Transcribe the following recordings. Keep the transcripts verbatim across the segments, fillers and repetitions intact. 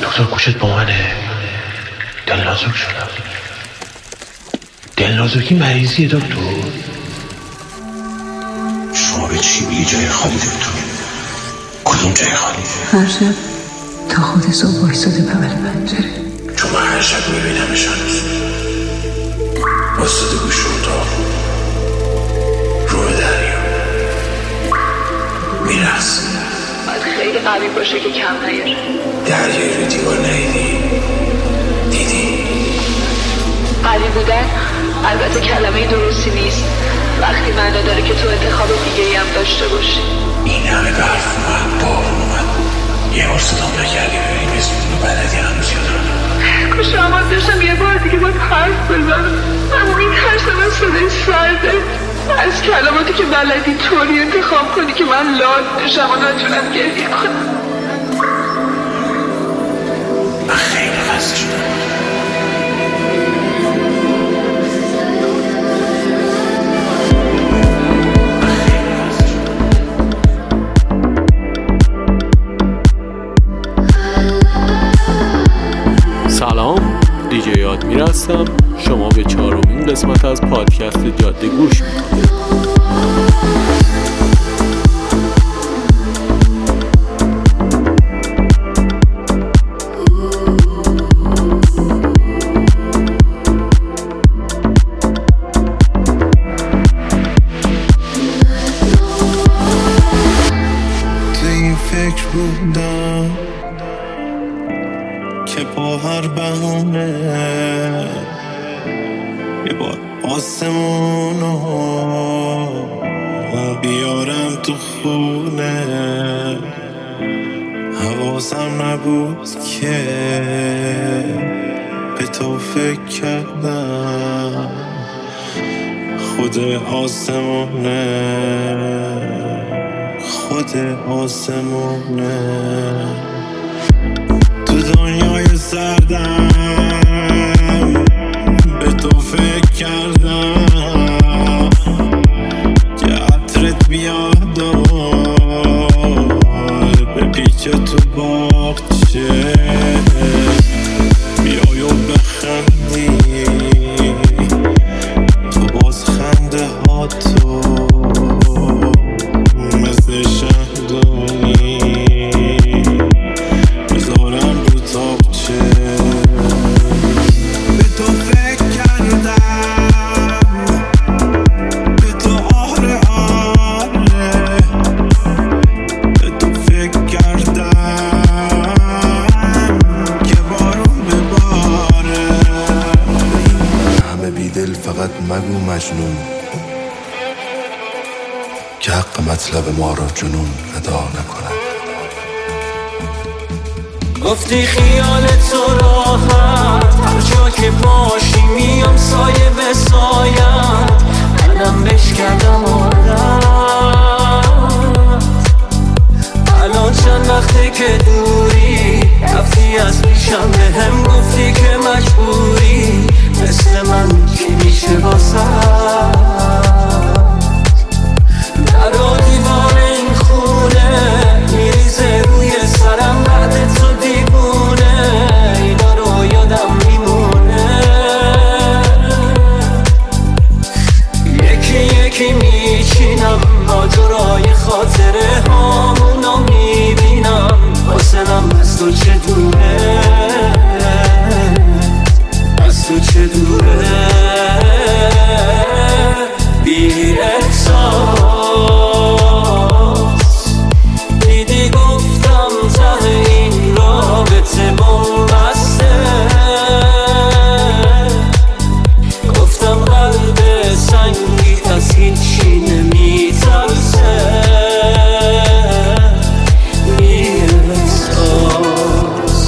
دکتر گوشت با منه. دل نازک شدم. دل نازکی مریضیه دکتر. شما به چی میگی جای خالی دکتر؟ کدوم جای خالی؟ هر شب تا خود صبح بایستاده بغل پنجره. چون من هر شب میبینمشان بایستاده گوش اتاق رو به دریا میرقصه. باید خیلی قوی باشه که کم نیاره. دریایی رو دیوار ندیدی؟ دیدی؟ قوی بودن البته کلمه درستی نیست وقتی معنا داره که تو انتخاب دیگه ای هم داشته باشی. این همه برف اومد، بارون اومد، یه بار صدام نکردی ببینیم اسم رو بلدی هنوز یادم. کاش اما داشتم یه بار دیگه باید حرف بزنم، اما این ترسم از صدای سرده، از کلماتی که بلدی طوری انتخاب کنی که من لاد بشم و نتونم گریه کنم. من خیلی خسته شدم. سلام، دیجی یادمیر هستم. شما به چهارمین قسمت از پادکست جاده گوش میکنید. تو این فکر بودم که با هر بهونه یه بار آسمونو بیارم تو خونه. حواسم نبود که به تو فکر کردم. خود آسمونه خود آسمونه تو دنیای سردم به تو فکر کردم که عطرت بیاد و به پیچ تو باغچه بیای و بخندی. تو باز خنده ها تو مثل شهدونی بذارم رو تاقچه. به تو فکر کردم، به تو آره آره، به تو فکر کردم که بارون بباره. همه بیدل فقط مگو مجنون که حق مطلب ما را جنون ادا نکنند. گفتی خیال تو راحت هر جا که باشی میام سایه به سایت. منم بش کردم عادت. الان چند وقته که دوری رفتی از پیشم به هم گفتی که مجبوری مثل من کی میشه واسه در و دیوار این خونه میریزه روی سرم بعد تو دیوونه. اینا رو یادم میمونه یکی یکی میچینم ماجرای خاطره هامونو میبینم. حاصلم از تو چه دوره از تو چه دوره بی احساس. دیدی گفتم ته این رابطه بنبسته. گفتم قلب سنگیت از هیچی نمیترسه. بی احساس.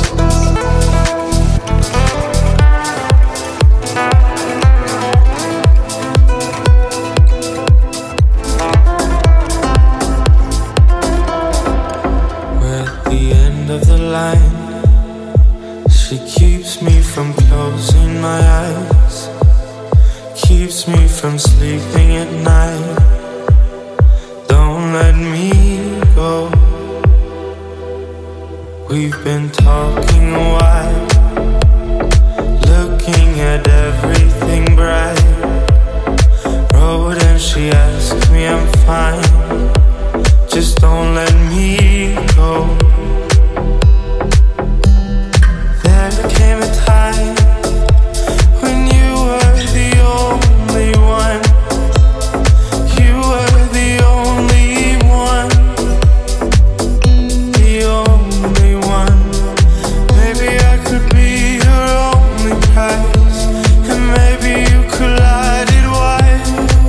She keeps me from closing my eyes, keeps me from sleeping at night. Don't let me go We've been talking a while, looking at everything bright. Road and she asked me I'm fine, just don't let me go. There came a time when you were the only one. You were the only one, the only one. Maybe I could be your only prize, and maybe you could light it wide.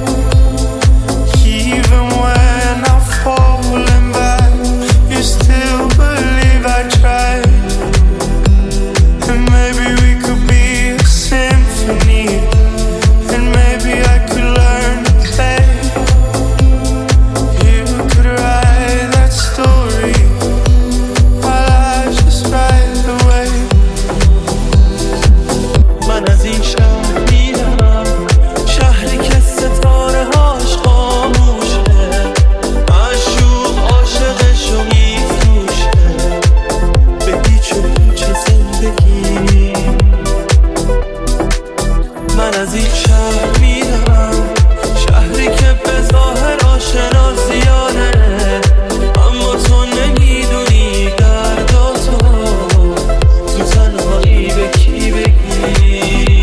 Even when I'm falling back, you still believe I tried. And maybe we could be a symphony, and maybe I could learn to play. You could write that story while I just ride the wave. من از این شهر میرم، شهری که ستاره هاش خاموشه، معشوق عاشقشو میفروشه به پیچ و پوچ زندگی. من از این شهر میرم، شهری که به ظاهر آشنا زیاده، اما تو نمیدونی درداتو تو تنهایی به کی بگی.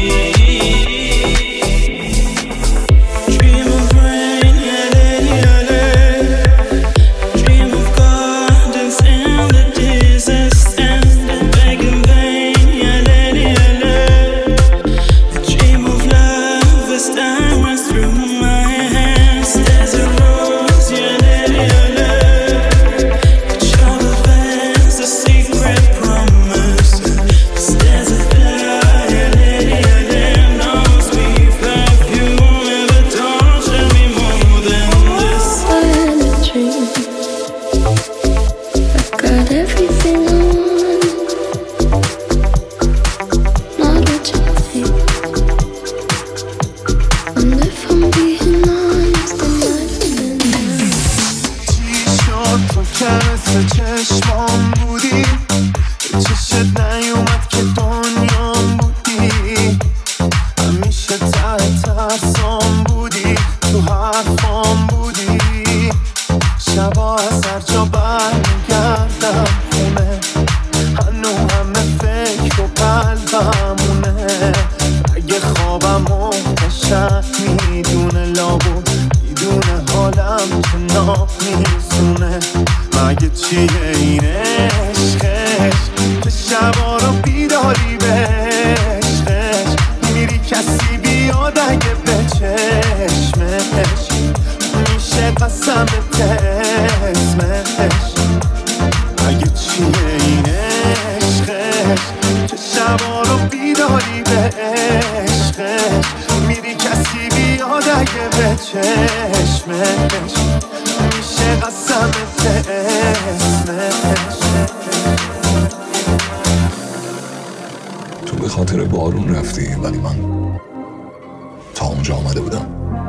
Dream of rain, yale, yale. Dream of gardens in the desert, standing back in vain, yale, yale. Dream of love as time runs through my hands. There's a rose, yale, yale. Trouble fans, a secret promise. There's a fly, yale, yale. Knows me perfume, never torture me more than this. I had a dream. I got everything I want. Not what you think. And if I'm being honest, then I've been there. چی شد تو که مثل چشمام بودی، به چشت نیومد که دنیام بودی. همیشه ته ترسام بودی، تو حرفام بودی. شبا از هر جا برمیگردم خونه، هنو همه فکر و قلبمونه. اگه خوابمو قشنگ میدونه، لابد میدونه حالم که نمیزونه. مگه چیه این عشقش که شبا رو بیداری به عشقش؟ میری کسی بیاد اگه به چشمش میشه قسمت اسمش. مگه چیه این عشقش که شبا رو بیداری به عشقش؟ میری کسی بیاد اگه به چشمش میشه قسمت اسمش. تو به خاطر بارون رفتی، ولی من تا اونجا آمده بودم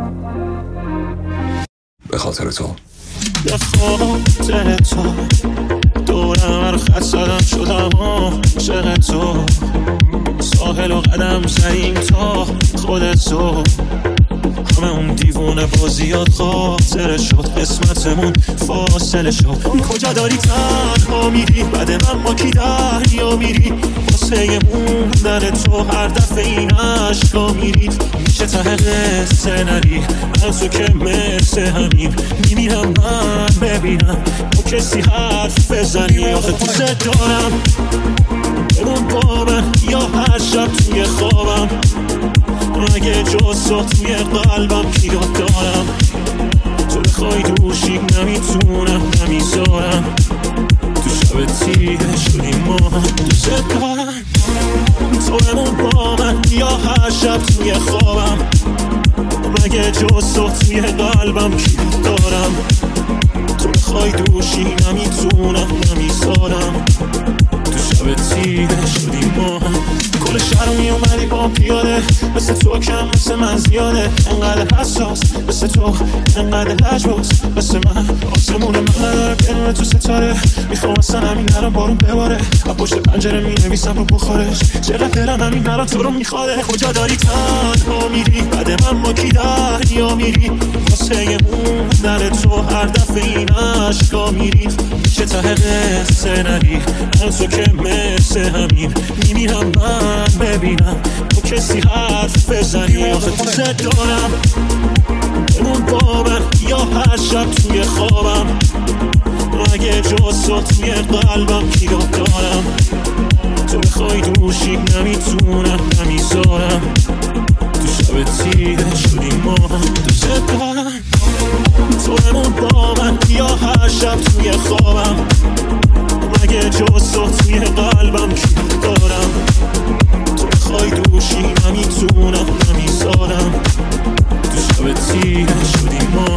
به خاطر تو. به خاطر تو دورم رو خط زدم، شدم عاشق تو. ساحل و قدم زدیم تا خودتو، همه اون دیوونه بازیات خاطره شد، قسمتمون فاصله شد. کجا داری تنها میری، بعد من با کی دریا میری؟ واسه موندن تو هر دفعه این عشقا میرید. میشه ته قصه نری، من تو که مثل همین میمیرم من ببینم با کسی حرف بزنی. آخه دوست دارم بمون با من، یا هر شب توی خوابم. اگه جز تو توی قلبم کیات دارم، تو بخوای دوشی نمیتونم نمیذارم. تو شب تیه شدیم ما دوست دارم، تو بمون با من، یا هر شب توی خوابم. اگه جز تو توی قلبم کیات دارم، تو بخوای دوشی نمیتونم نمیذارم. تو شب تیره شدیم ما کل شهر رو میومدی با پیاده مثل تو کم مثل من زیاده انقدر حساس مثل تو انقدر لجباز مثل من آسمون من نداره بدون تو ستاره میخوام اصلا همین نرم بارون بباره و پشت پنجره می نویسم رو بخارش چقدر دلم همین نرم تو رو میخواده کجا داری تنها میری بعد من با کی دریا میری واسه موندن تو هر دفعه این عشقا میری چه ته قصه نری من تو که مثل همین میمیرم من ببینم تو کسی حرف بزنی آخه تو زد دارم بمون با من یا هر شب توی خوابم اگه جز تو توی قلبم کی دارم تو بخوای دوشی نمیتونم نمیذارم تو شب تیره شدیم ما تو زد دارم تو بمون با من یا هر شب توی خوابم اگه جز تو توی قلبم کی دارم تو بخوای دوشی نمیتونم نمیذارم تو شب تیره شدیم ما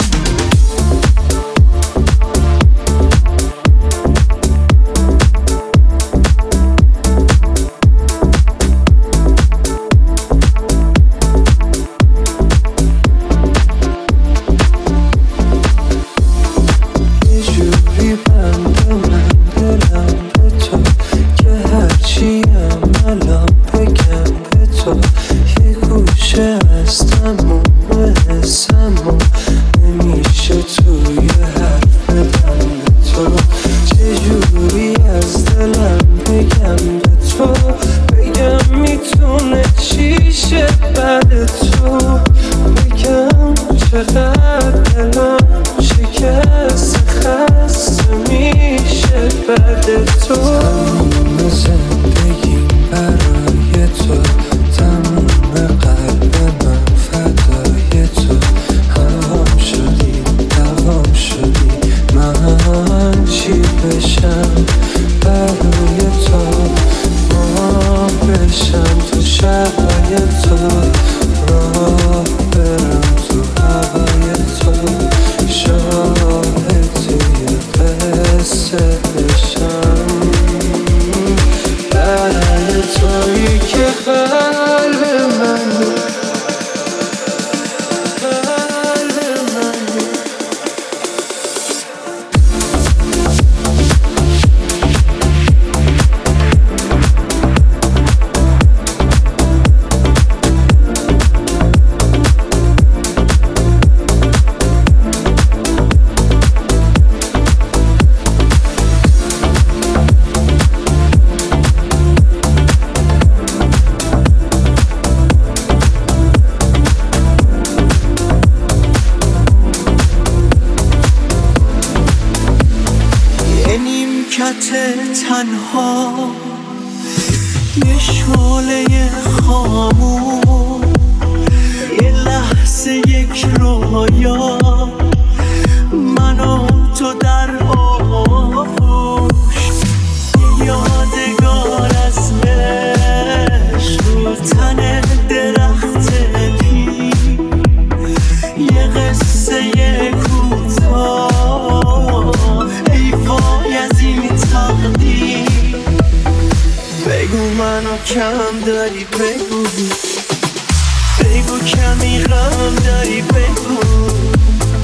تنها یه شعله خاموش یه لحظه یک رویا من و تو در آغوش یادگار از عشق رو تن درخت پی یه قصه کوتاه ای وای از این تقدیر بگو منو کم داری بگو بگو کمی غم داری بگو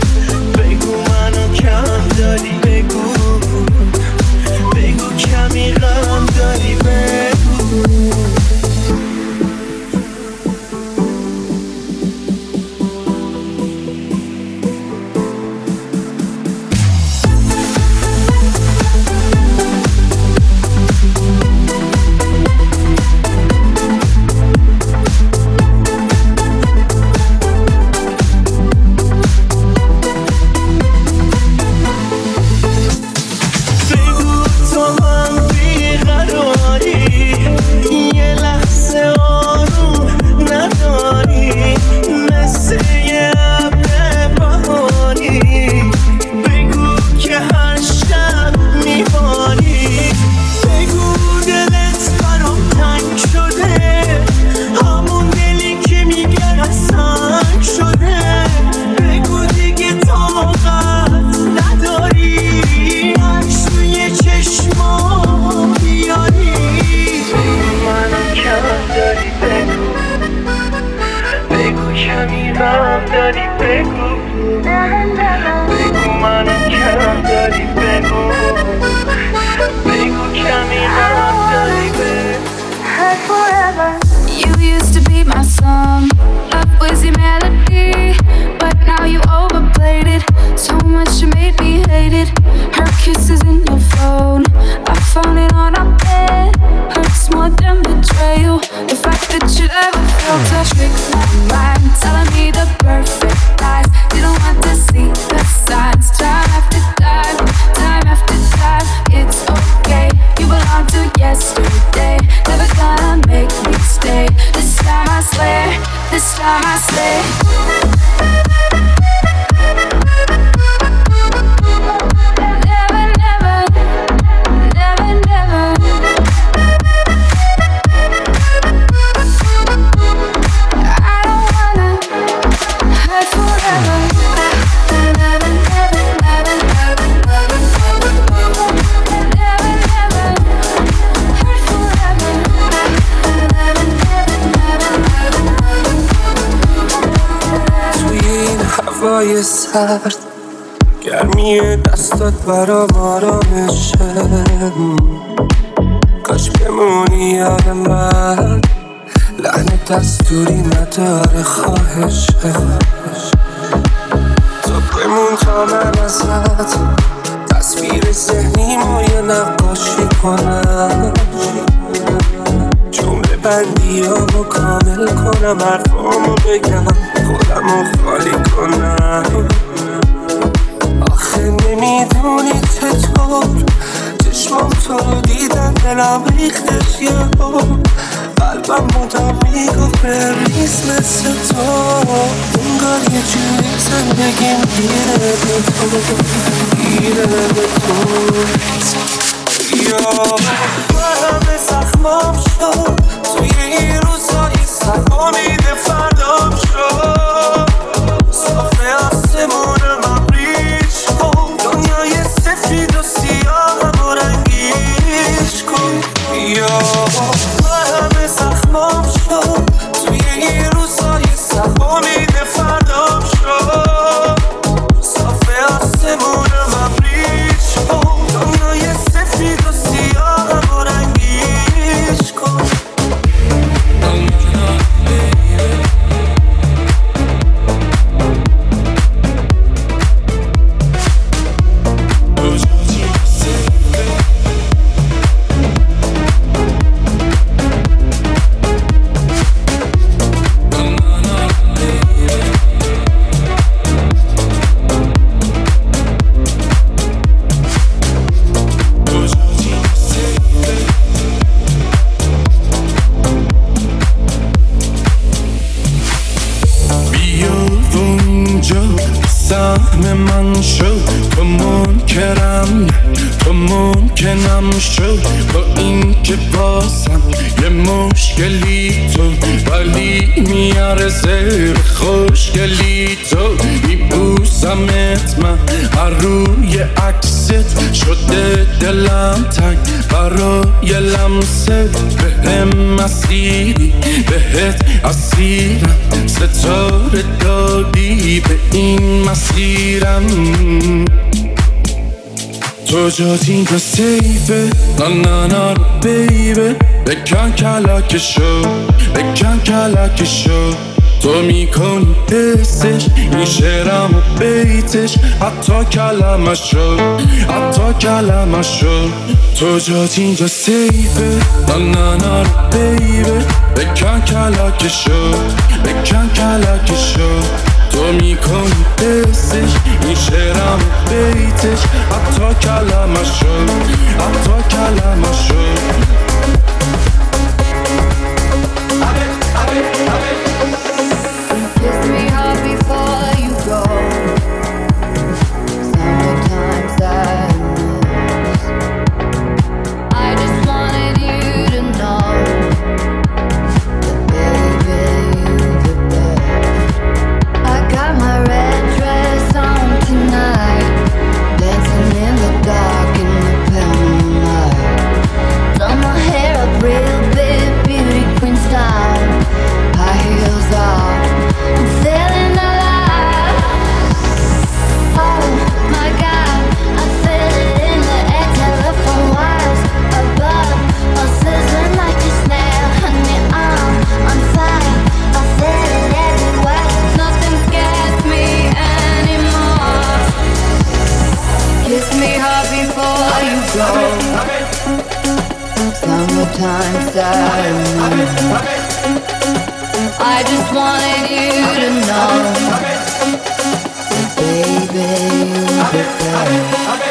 it. Her kisses in your phone, I found it on our bed. Hurts more than betrayal. The fact that you ever felt a trick my mind, telling me the perfect lies. Didn't want to see the signs. Time after time, time after time. It's okay, you belong to yesterday. Never gonna make me stay. This time I swear, this time I swear. هوای سرد گرمی دستات برام آرامشه. کاش بمونی یاد من، لحن دستوری نداره خواهشه. تو بمون تا من ازت تصویر ذهنیمو یه نقاشی کنم. جمله بندیامو کامل کنم، حرفامو بگم، خودمو خالی کنم. آخه نمیدونی چطور چشمام تو رو دیدن، دلم ریختش یه بار. قلبم مدام میگفت بریز مثل تو. انگار یه جوری زندگیم گیره به تو، گیره به تو. یا من همه زخمام شد توی این روزایی، سهامیده فردام شد. صافه آسمون من ریش کن، دنیای سفید و سیاه و رنگیش کن. یا من همه زخمام شد توی این روزایی، سهامیده فردام شد. صافه آسمون من ریش کن، دنیای سفید و سیاه و رنگیش کن. سهم من شد تو منکرم، تو ممکنم شد با این که بازم یه مشکلی تو، ولی میارزه خوشگلی تو. میبوسمت من هر روی عکست، شده دلم تنگ برای لمست. بهم مسیری بهت اسیرم، ستاره دادی به این مسیرم. تو جات اینجا سیفه، نا نا نا بیبه. بکن کلکشو، بکن کلکشو. تو میکنی حسش این شعرم و بیتش، حتی کلمشو، حتی کلمشو. تو جات اینجا سیفه، نا نا نا بیبه. بکن کلکشو، بکن کلکشو. تو میکنی حسش این شعرم و بیتش، حتی کلمشو، حتی کلمشو. Kiss me hard before you go. Sometimes I miss. I just wanted you to know that baby you're the best. I got my red dress on tonight, dancing in the dark in the pale moonlight. Some Summertime Saturday. I just wanted you to know, baby, you'll be there.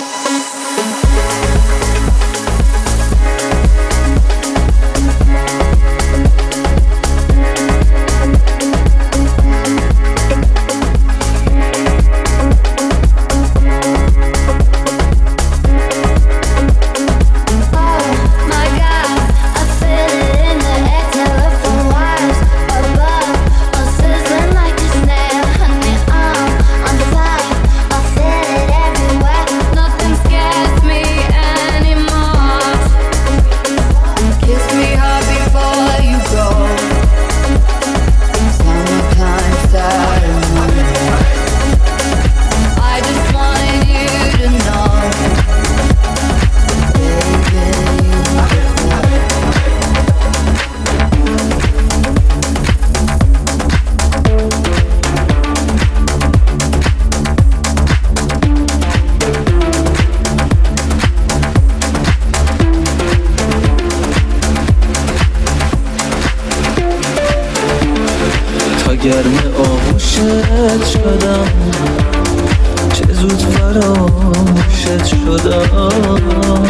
گرم آغوشت شدم، چه زود فراموشت شدم.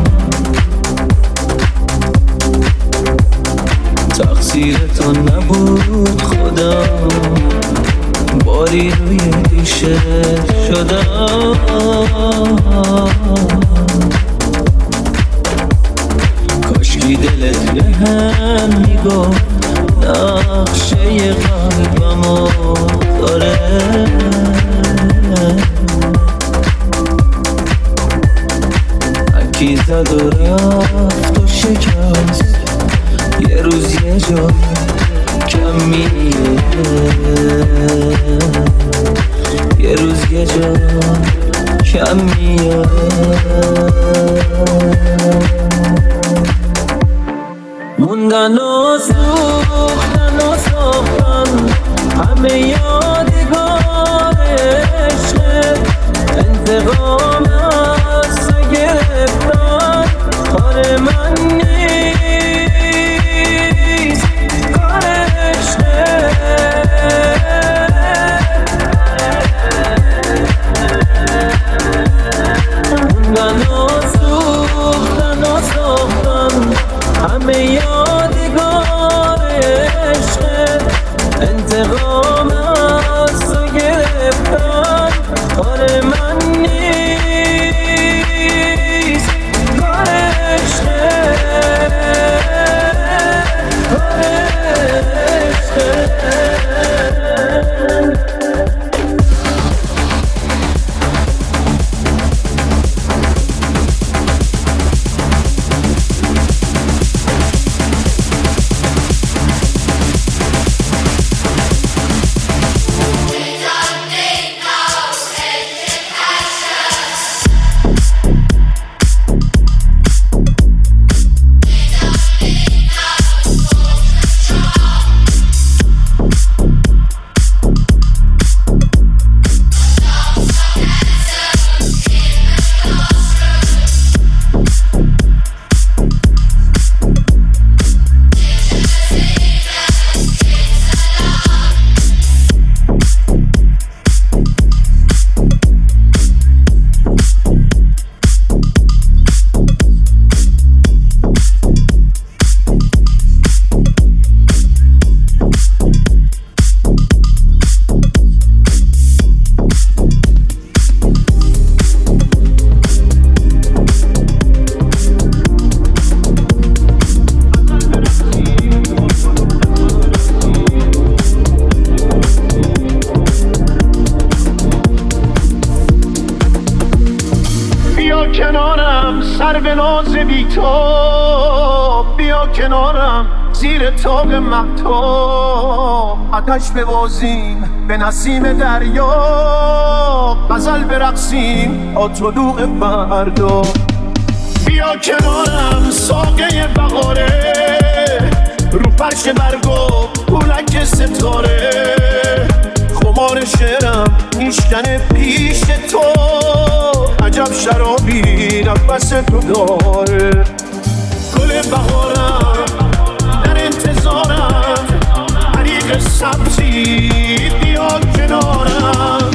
تقصیر تو نبود خودم، باری روی دوشت شدم. کاشکی دلت به هم میگفت نقشه قلبمو داره. اکی زد و رفت و شکست، یه روز یه جا کمیه، یه روز یه جا کمیه. موندن و سوختن و ساختن همه یادگار عشقت، انتقام از تو گرفتن کار من نیست، کار عشقت. موندن و سوختن و ساختن همه یادگار عشقت، انتقام از تو گرفتن کار من نیست، کار عشقت، کار عشقت. سر به ناز بی تو، بیا کنارم زیر تاق مهتاب، آتش ببازیم به نسیم دریا، غزل برقصیم تا طلوع فردا. بیا کنارم ساقه بهاره، رو فرش برگو پولک ستاره، خمار شعرم میشکنه پیش تو، عجب شرابی نفس تو داره. گل بهارم در انتظارم، طریق سبزی بیا کنارم.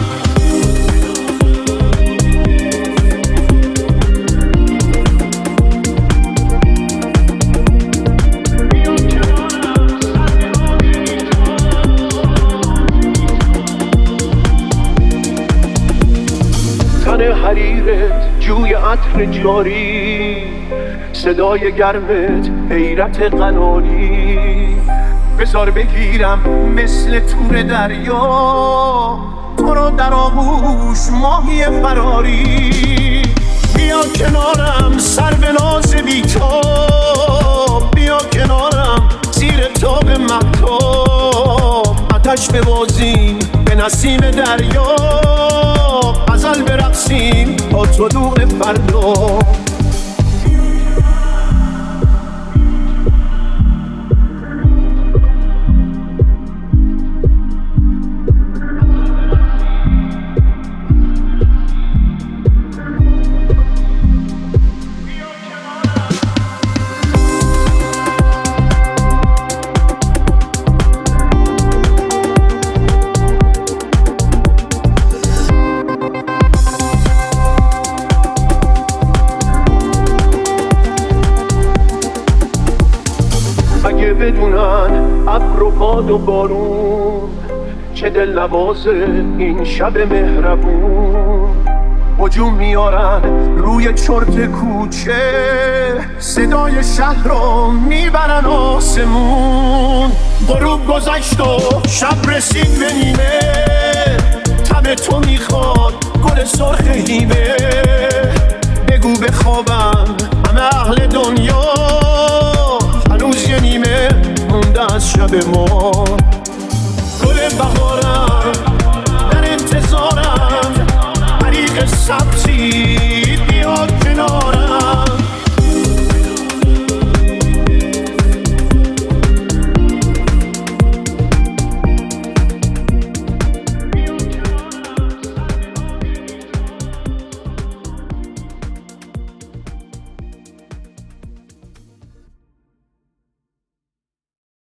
تن حریرت جوی عطر جاری، صدای گرمت حیرت قناری. بذار بگیرم مثل تور دریا، تو رو در آغوش ماهی فراری. بیا کنارم سر به ناز بیتاب، بیا کنارم زیر تاب مهتاب. آتش ببازیم به نسیم دریا، غزل برقصیم تا طلوع فردا. بدونن ابر و باد و بارون چه دل نوازه این شب مهربون. هجوم میارن روی چرت کوچه، صدای شهر رو میبرن آسمون. غروب گذشت و شب رسید به نیمه، تب تو میخواد گل سرخ هیمه. بگو بخوابم همه اهل دنیا، هنوز یه نیمه مونده از شب ما. گل بهار